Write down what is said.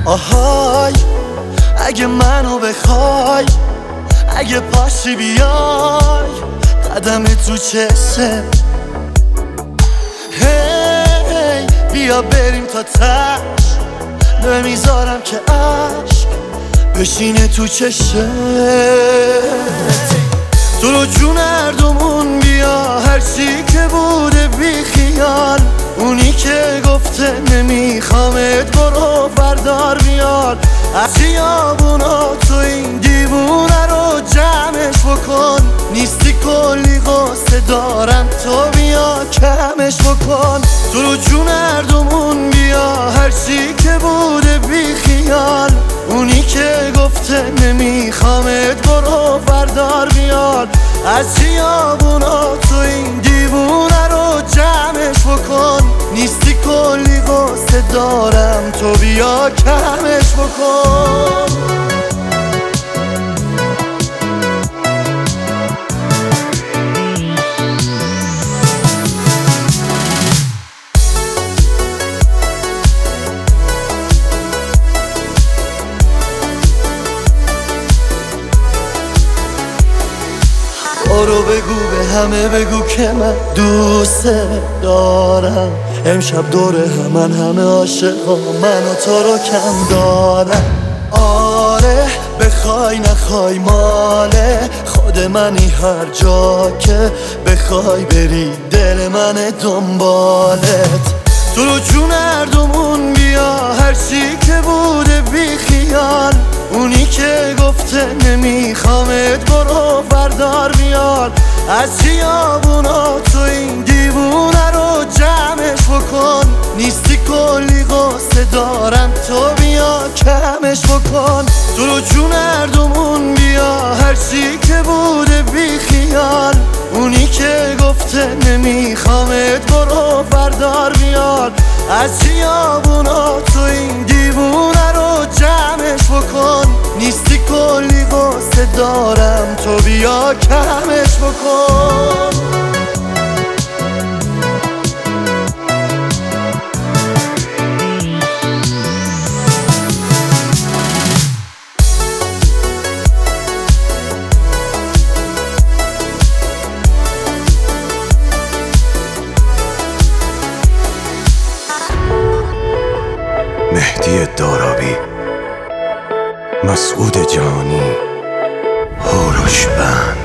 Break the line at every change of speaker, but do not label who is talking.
آهای اگه منو بخوای، اگه پاشی بیای قدم تو چشه، هی بیا بریم تا تش، نمیذارم که عشق بشینه تو چشه. تو رو جون هردومون بیا، هرچی که بوده بی خیال، اونی که گفته نمیخوامت برو بردار بیار. از خیابونا تو این دیوونه رو جمعش بکن، نیستی کلی قصه دارم تو بیا کمش بکن. تو رو جون هردومون بیا، هرچی که بوده بی خیال، اونی که گفته نمیخوامت برو بردار بیار. از خیابونا تو این دیوونه رو جمعش بکن، نیستی کلی قصه دارم تو بیا کمش بکن. برو بگو به همه بگو که من دوست دارم، امشب دور همه عاشقا من و تو رو کم دارم. آره بخوای نخوای ماله خود منی، هر جا که بخوای بری دل من دنبالت. تو رو جون هردومون بیا، هرچی که بوده بی خیال، اونی که گفته نمیخوامت برو بردار بیار. از خیابونا تو این دیوونه رو جمعش بکن، نیستی کلی قصه دارم تو بیا کمش بکن. تو رو جون هردومون بیا، هرچی که بوده بی خیال، اونی که گفته نمیخوامت برو بردار بیار. از خیابونا تو این دیوونه رو جمعش بکن، نیستی کلی قصه دارم تو بیا کمش بکن.
مهدی دارابی، مسعود جانی، هوروش بند.